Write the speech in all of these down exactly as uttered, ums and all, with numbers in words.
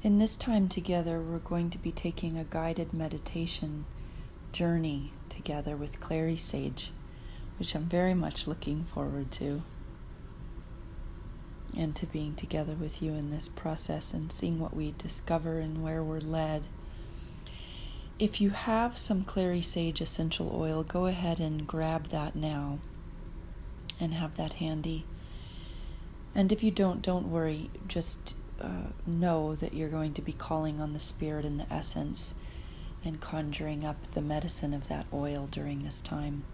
In this time together, we're going to be taking a guided meditation journey together with Clary Sage, which I'm very much looking forward to, and to being together with you in this process and seeing what we discover and where we're led. If you have some Clary Sage essential oil, go ahead and grab that now and have that handy. And if you don't, don't worry. Just uh, know that you're going to be calling on the spirit and the essence and conjuring up the medicine of that oil during this time.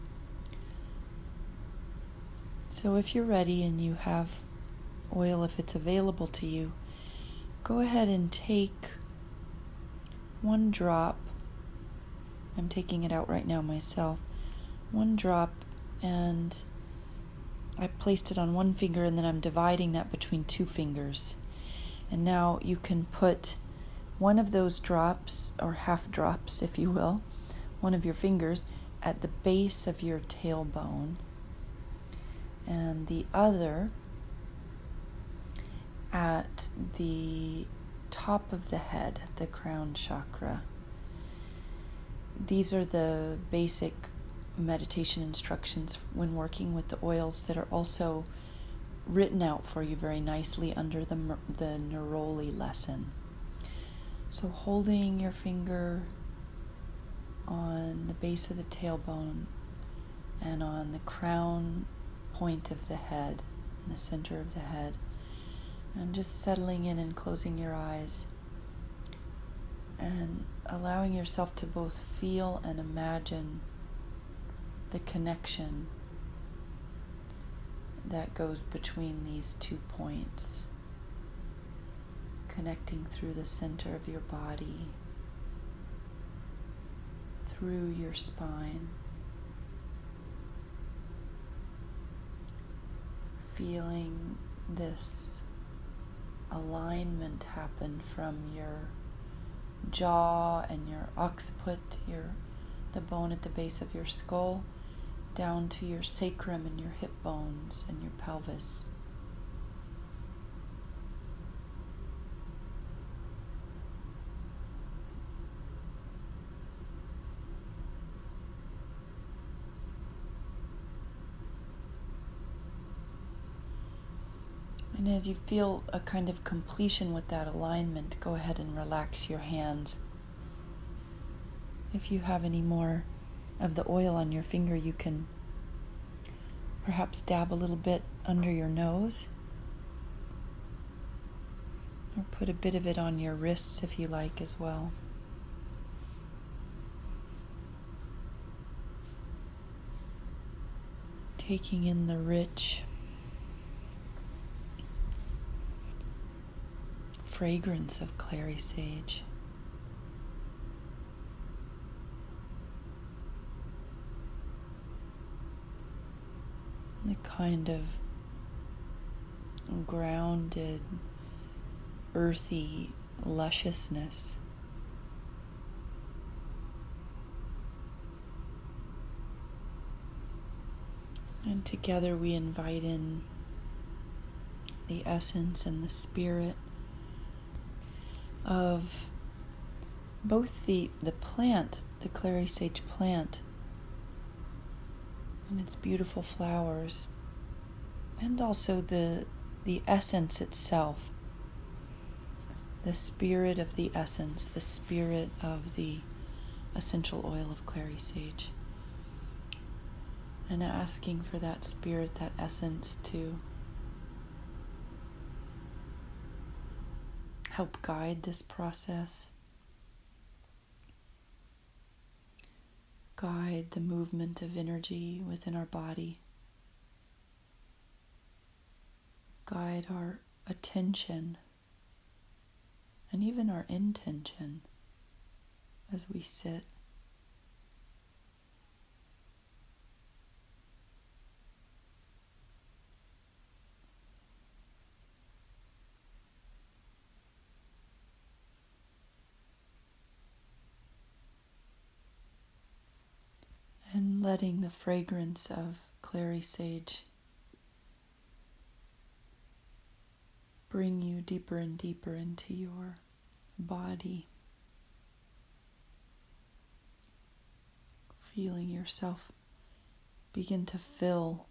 So if you're ready and you have oil, if it's available to you, go ahead and take one drop. I'm taking it out right now myself. One drop, and I placed it on one finger, and then I'm dividing that between two fingers. And now you can put one of those drops, or half drops if you will, one of your fingers at the base of your tailbone, and the other at the top of the head, the crown chakra. These are the basic meditation instructions when working with the oils that are also written out for you very nicely under the the Neroli lesson. So holding your finger on the base of the tailbone and on the crown point of the head, in the center of the head, and just settling in and closing your eyes and allowing yourself to both feel and imagine the connection that goes between these two points, connecting through the center of your body, through your spine, feeling this alignment happen from your jaw and your occiput, your the bone at the base of your skull, down to your sacrum and your hip bones and your pelvis. And as you feel a kind of completion with that alignment, go ahead and relax your hands. If you have any more of the oil on your finger, you can perhaps dab a little bit under your nose, or put a bit of it on your wrists if you like as well. Taking in the rich fragrance of Clary Sage. The kind of grounded, earthy lusciousness. And together we invite in the essence and the spirit of both the, the plant, the Clary Sage plant, and its beautiful flowers, and also the the essence itself, the spirit of the essence, the spirit of the essential oil of Clary Sage, and asking for that spirit, that essence, to help guide this process, guide the movement of energy within our body, guide our attention and even our intention as we sit. And letting the fragrance of Clary Sage bring you deeper and deeper into your body. Feeling yourself begin to fill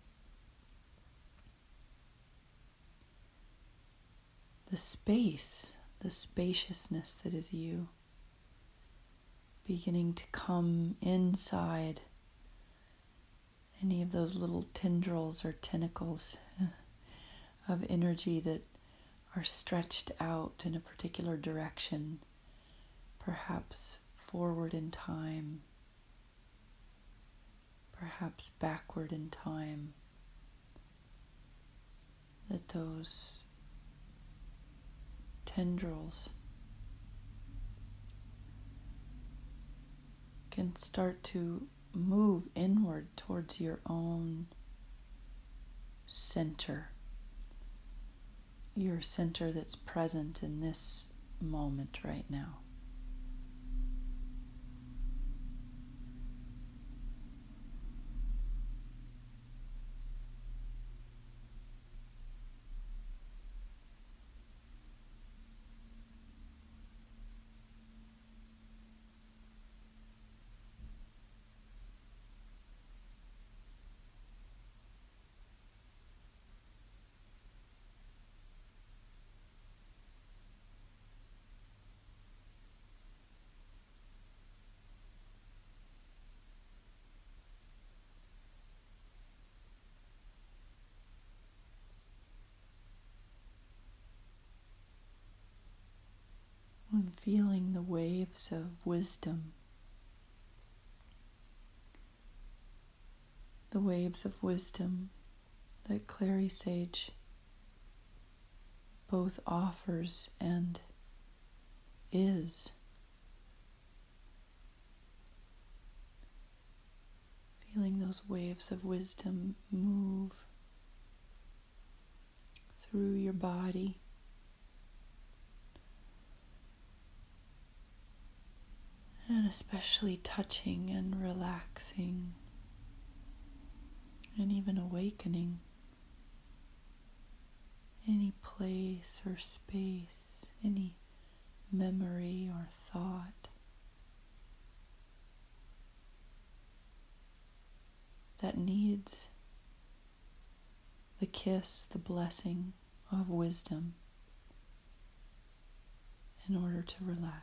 the space, the spaciousness that is you, beginning to come inside any of those little tendrils or tentacles of energy that are stretched out in a particular direction, perhaps forward in time, perhaps backward in time, that those tendrils can start to move inward towards your own center, your center that's present in this moment right now. And feeling the waves of wisdom, the waves of wisdom that Clary Sage both offers and is. Feeling those waves of wisdom move through your body, and especially touching and relaxing and even awakening any place or space, any memory or thought that needs the kiss, the blessing of wisdom in order to relax.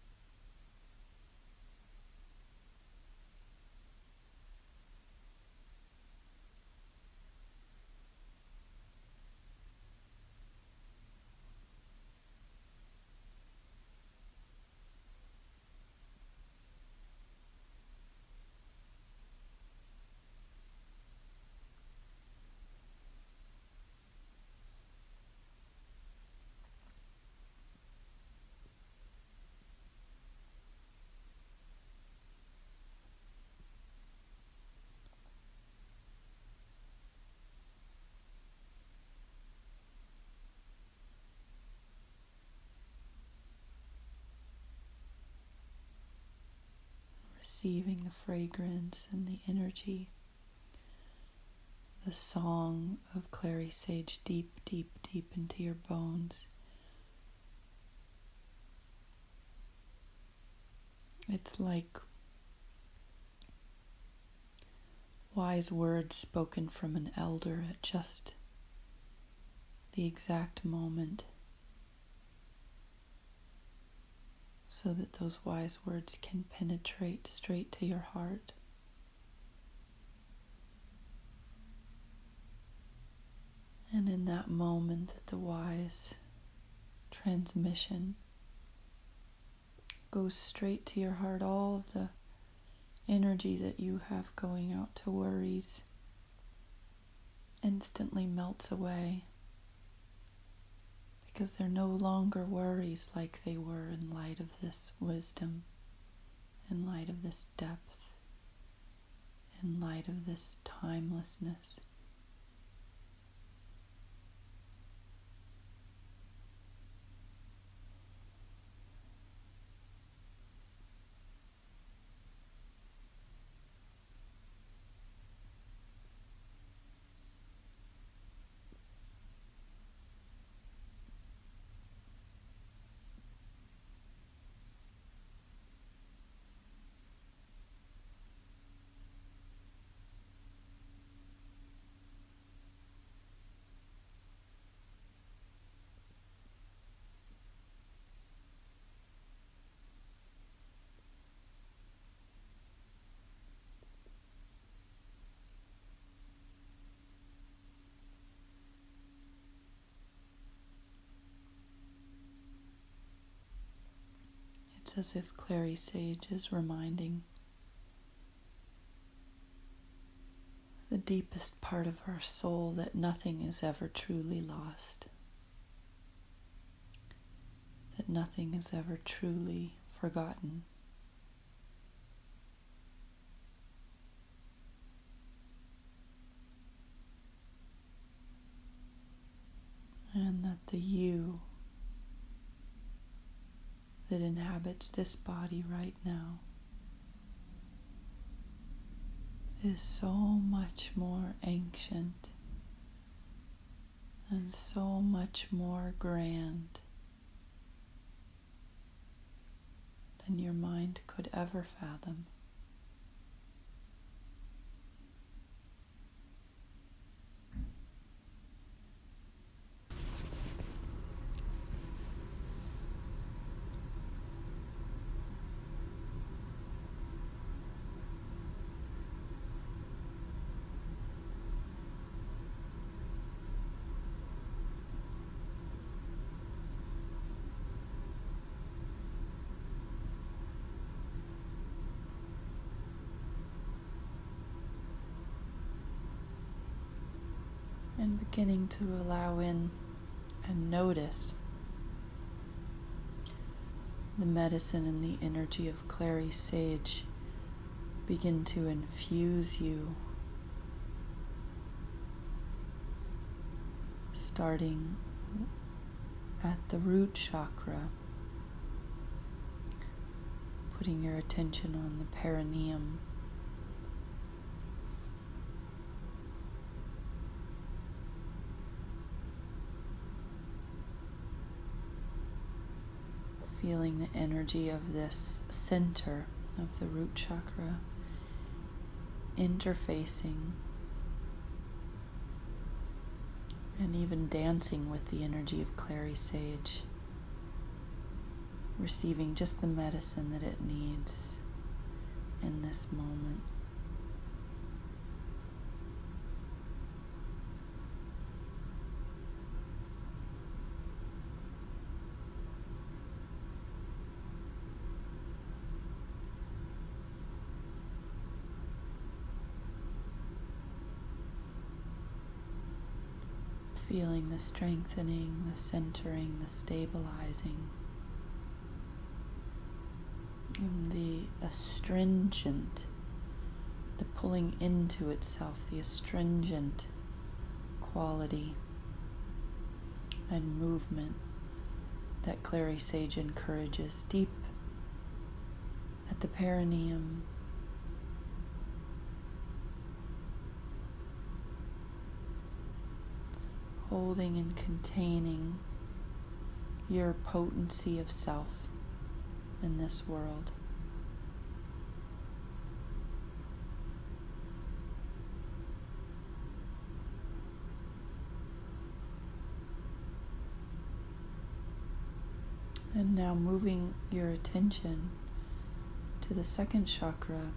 Receiving the fragrance and the energy, the song of Clary Sage deep, deep, deep into your bones. It's like wise words spoken from an elder at just the exact moment, so that those wise words can penetrate straight to your heart. And in that moment that the wise transmission goes straight to your heart, all of the energy that you have going out to worries instantly melts away, because they're no longer worries like they were in light of this wisdom, in light of this depth, in light of this timelessness. It's as if Clary Sage is reminding the deepest part of our soul that nothing is ever truly lost, that nothing is ever truly forgotten. And that the you that inhabits this body right now is so much more ancient and so much more grand than your mind could ever fathom. And beginning to allow in and notice the medicine and the energy of Clary Sage begin to infuse you, starting at the root chakra, putting your attention on the perineum, feeling the energy of this center of the root chakra interfacing and even dancing with the energy of Clary Sage, receiving just the medicine that it needs in this moment. Feeling the strengthening, the centering, the stabilizing, and the astringent, the pulling into itself, the astringent quality and movement that Clary Sage encourages deep at the perineum, holding and containing your potency of self in this world. And now moving your attention to the second chakra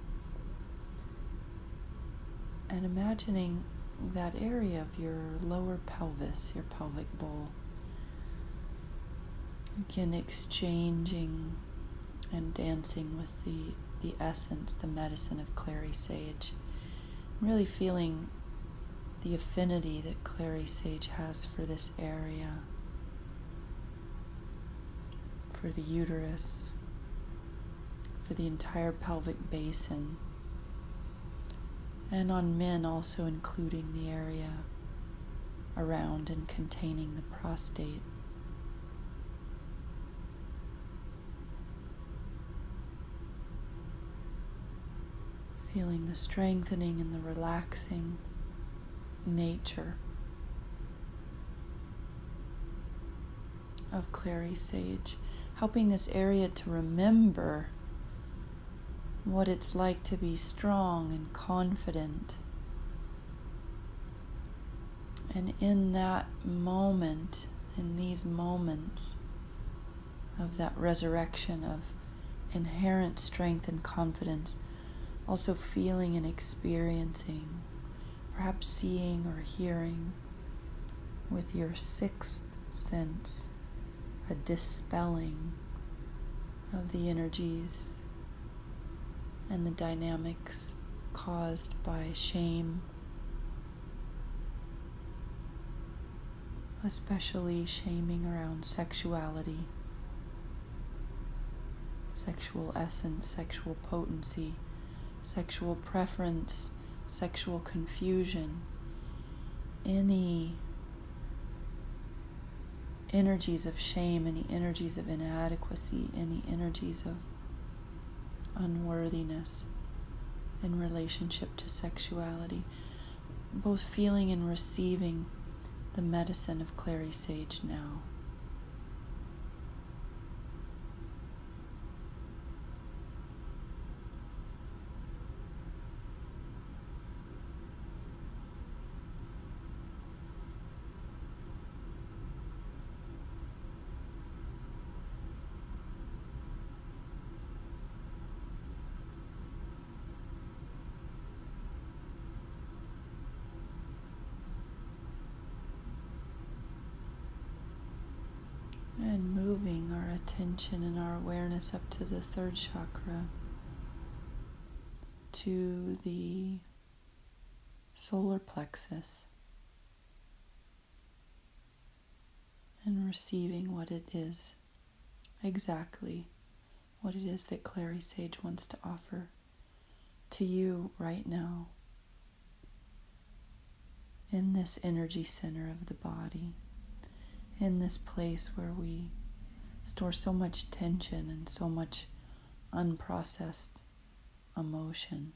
and imagining that area of your lower pelvis, your pelvic bowl. Again, exchanging and dancing with the, the essence, the medicine of Clary Sage. Really feeling the affinity that Clary Sage has for this area, for the uterus, for the entire pelvic basin. And on men also including the area around and containing the prostate. Feeling the strengthening and the relaxing nature of Clary Sage, helping this area to remember what it's like to be strong and confident. And in that moment, in these moments of that resurrection of inherent strength and confidence, also feeling and experiencing, perhaps seeing or hearing with your sixth sense, a dispelling, of the energies and the dynamics caused by shame, especially shaming around sexuality, sexual essence, sexual potency, sexual preference, sexual confusion, any energies of shame, any energies of inadequacy, any energies of unworthiness in relationship to sexuality, both feeling and receiving the medicine of Clary Sage now. And moving our attention and our awareness up to the third chakra, to the solar plexus, and receiving what it is, exactly what it is that Clary Sage wants to offer to you right now in this energy center of the body, in this place where we store so much tension and so much unprocessed emotion.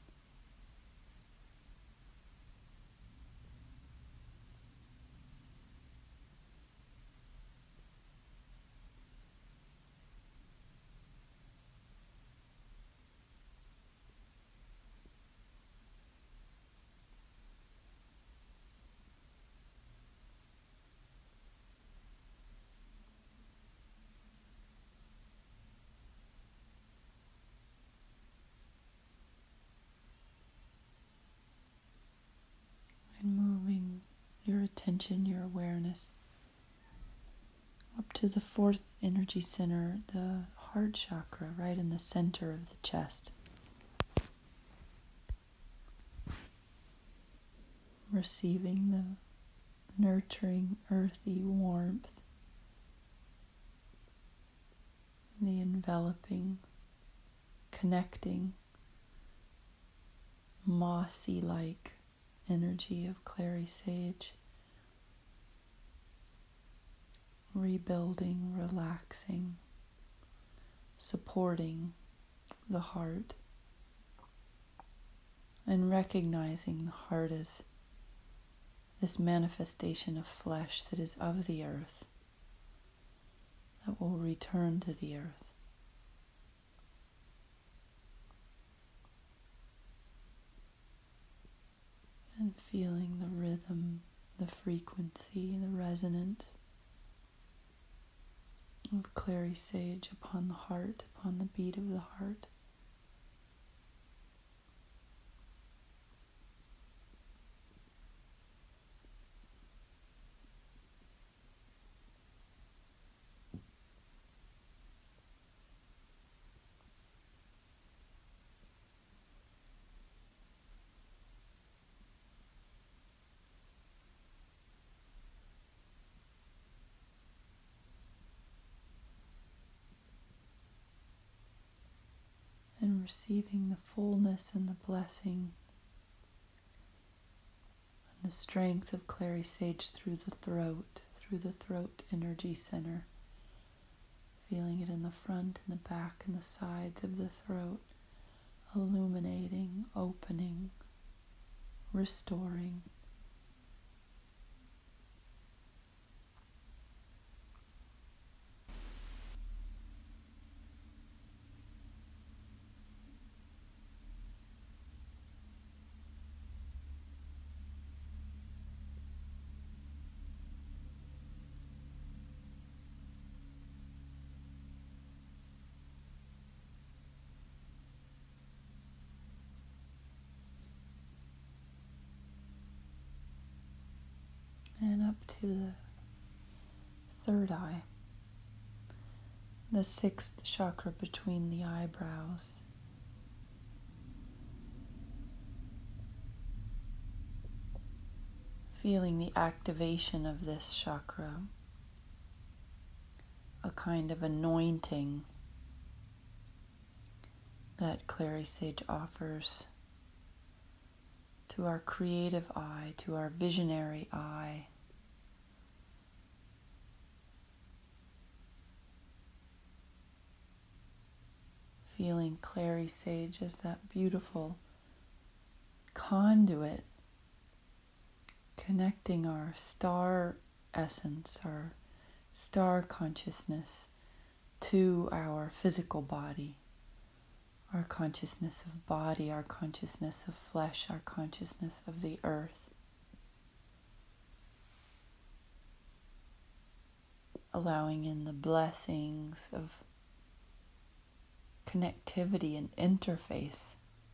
And moving your attention, your awareness up to the fourth energy center, the heart chakra, right in the center of the chest. Receiving the nurturing, earthy warmth, the enveloping, connecting, mossy-like energy of Clary Sage, rebuilding, relaxing, supporting the heart, and recognizing the heart as this manifestation of flesh that is of the earth, that will return to the earth. And feeling the rhythm, the frequency, the resonance of Clary Sage upon the heart, upon the beat of the heart. And receiving the fullness and the blessing and the strength of Clary Sage through the throat, through the throat energy center. Feeling it in the front and the back and the sides of the throat, illuminating, opening, restoring. And up to the third eye, the sixth chakra between the eyebrows. Feeling the activation of this chakra, a kind of anointing that Clary Sage offers to our creative eye, to our visionary eye. Feeling Clary Sage as that beautiful conduit connecting our star essence, our star consciousness to our physical body, our consciousness of body, our consciousness of flesh, our consciousness of the earth. Allowing in the blessings of connectivity and interface.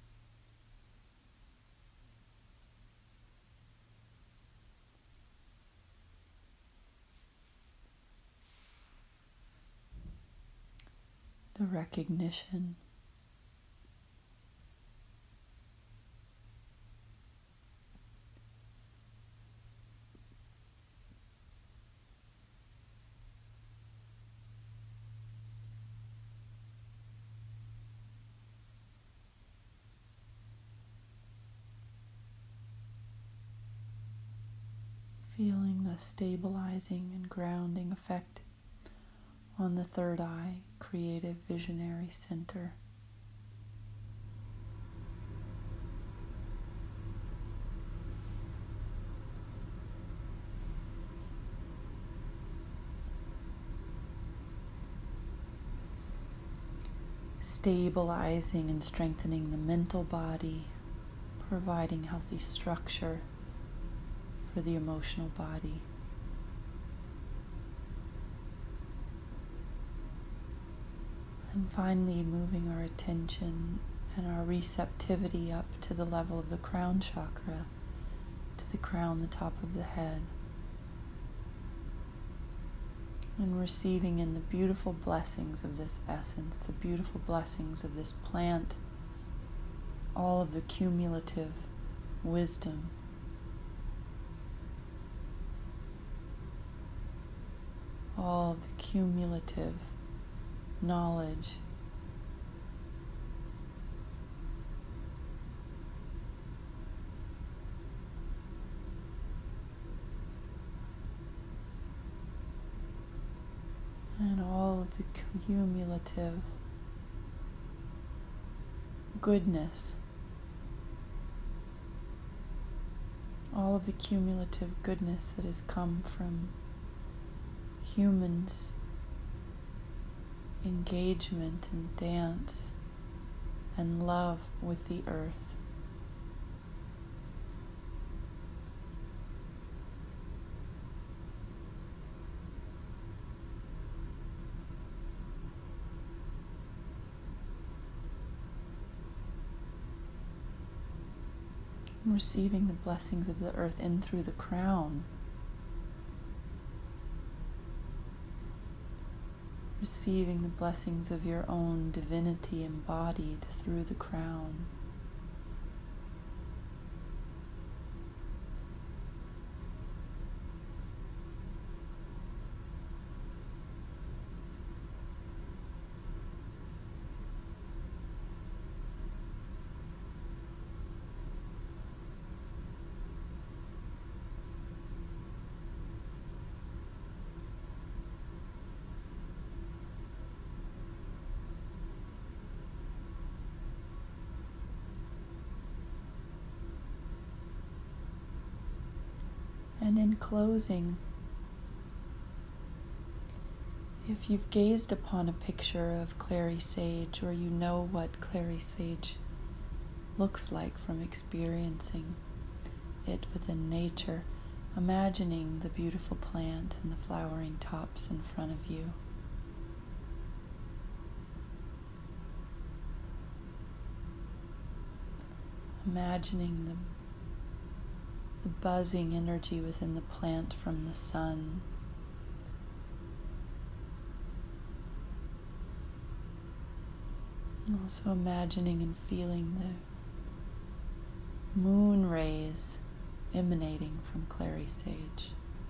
The recognition feeling the stabilizing and grounding effect on the third eye, creative visionary center. Stabilizing and strengthening the mental body, providing healthy structure for the emotional body. And finally moving our attention and our receptivity up to the level of the crown chakra, to the crown, the top of the head. And receiving in the beautiful blessings of this essence, the beautiful blessings of this plant, all of the cumulative wisdom, all of the cumulative knowledge, and all of the cumulative goodness, all of the cumulative goodness that has come from humans' engagement and dance and love with the earth. Receiving the blessings of the earth in through the crown. Receiving the blessings of your own divinity embodied through the crown. And in closing, if you've gazed upon a picture of Clary Sage, or you know what Clary Sage looks like from experiencing it within nature, imagining the beautiful plant and the flowering tops in front of you. Imagining the the buzzing energy within the plant from the sun. Also imagining and feeling the moon rays emanating from clary sage.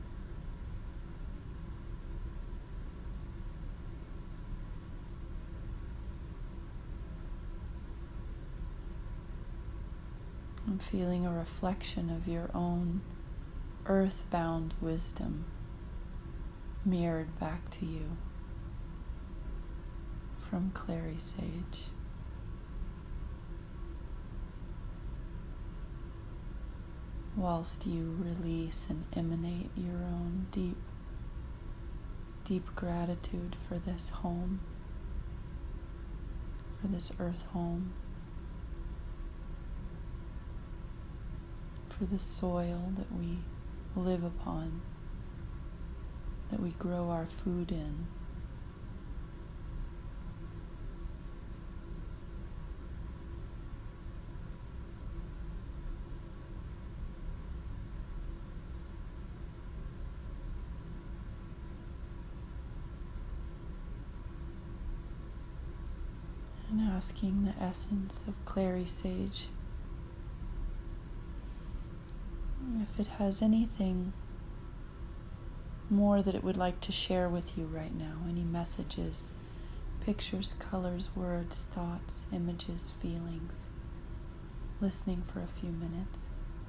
And feeling a reflection of your own earthbound wisdom mirrored back to you from clary sage. Whilst you release and emanate your own deep, deep gratitude for this home, for this earth home, for the soil that we live upon, that we grow our food in. And asking the essence of clary sage if it has anything more that it would like to share with you right now, any messages, pictures, colors, words, thoughts, images, feelings. Listening for a few minutes.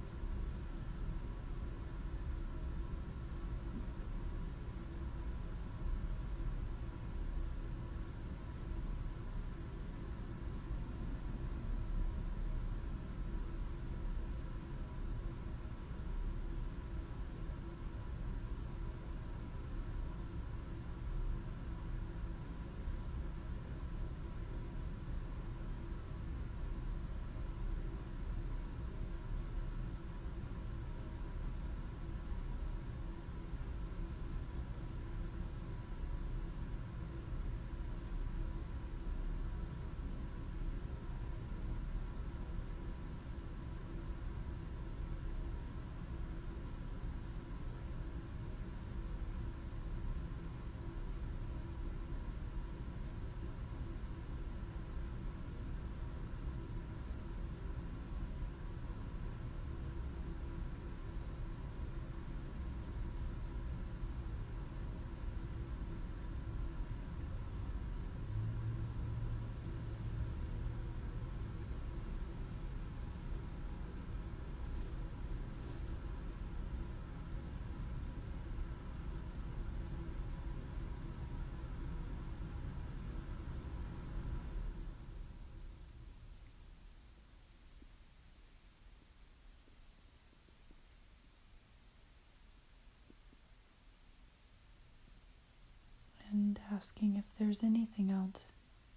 And asking if there's anything else.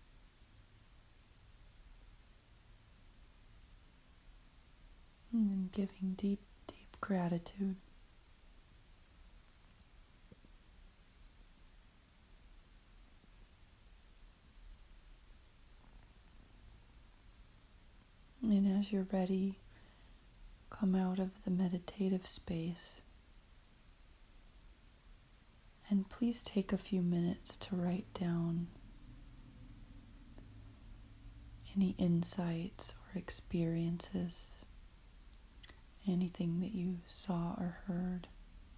And then giving deep, deep gratitude. And as you're ready, come out of the meditative space. And please take a few minutes to write down any insights or experiences, anything that you saw or heard.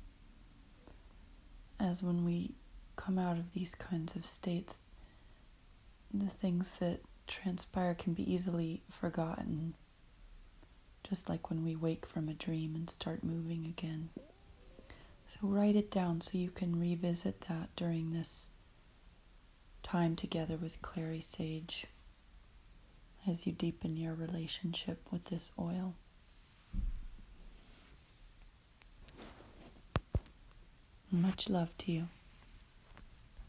As when we come out of these kinds of states, the things that transpire can be easily forgotten, just like when we wake from a dream and start moving again. So write it down so you can revisit that during this time together with clary sage as you deepen your relationship with this oil. Much love to you.